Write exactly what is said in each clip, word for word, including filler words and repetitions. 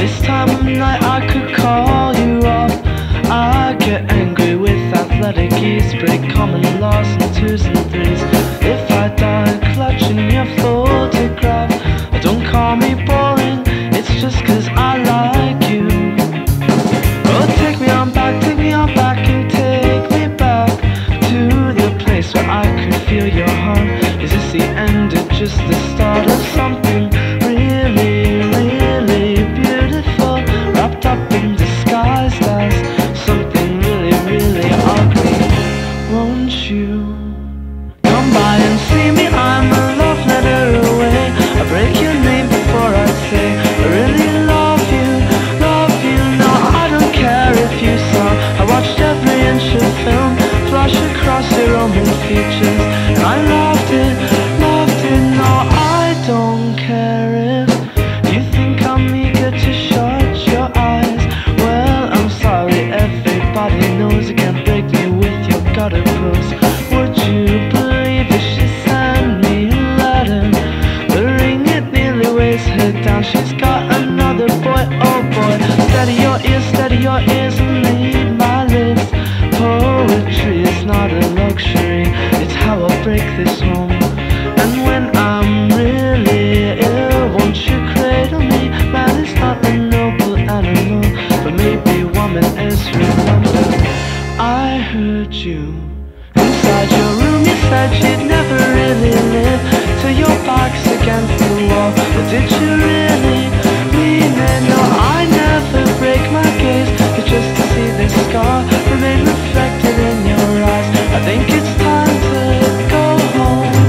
this time of night I could call you up. I get angry with athletic ease, break common laws in twos and threes. If I die clutching your photograph, don't call me boring, it's just cause I like you. Oh, take me on back, take me on back and take me back to the place where I could feel your heart. Is this the end or just the start of something really, really beautiful, wrapped up and disguised as something really, really ugly? Won't you come by and see me? I'm a love letter away. I break your name before I say I really love you, love you. No, I don't care if you saw I watched every inch of film flash across your Roman features, and I loved it, loved it. No, I don't care if you think I'm eager to shut your eyes. Well, I'm sorry, everybody knows you can't break me with your gutter prose. Would you believe if she sent me a letter? The ring, it nearly weighs her down. She's got another boy, oh boy. Steady your ears, steady your ears and read my lips. Poetry is not a luxury, it's how I break this home. And when I'm really ill, won't you cradle me? Man is not a noble animal, but maybe woman is. Remember, I heard you inside your room. You said you'd never really live till your back's against the wall. But did you really mean it? No, I never break my gaze, but just to see this scar remain reflected in your eyes. I think it's time to go home.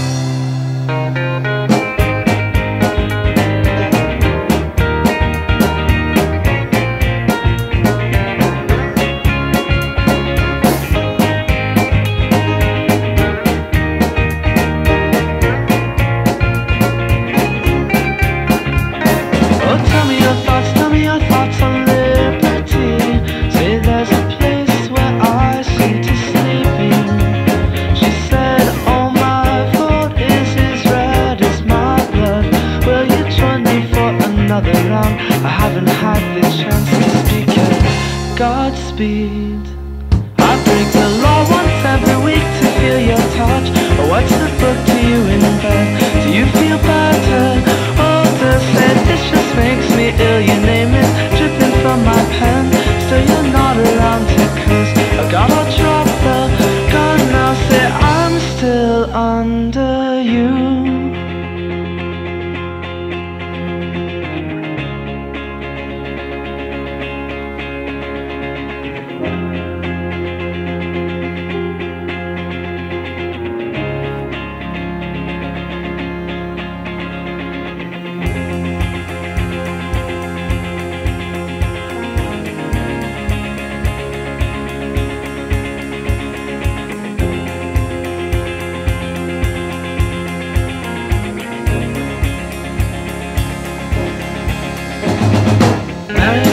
Oh, tell me your thoughts, tell me your thoughts on liberty. Say there's a place where I seem to sleep in. She said, oh, my vote is as red as my blood. Will you join me for another round? I haven't had the chance to speak yet. Godspeed. I break the law once every week to feel your touch. I watch the book to you in bed. Do you feel better? Oh, does it? This just makes me ill. You name it, dripping from my pen. Still you're not around to curse. I gotta drop the gun now. Say I'm still under you. Now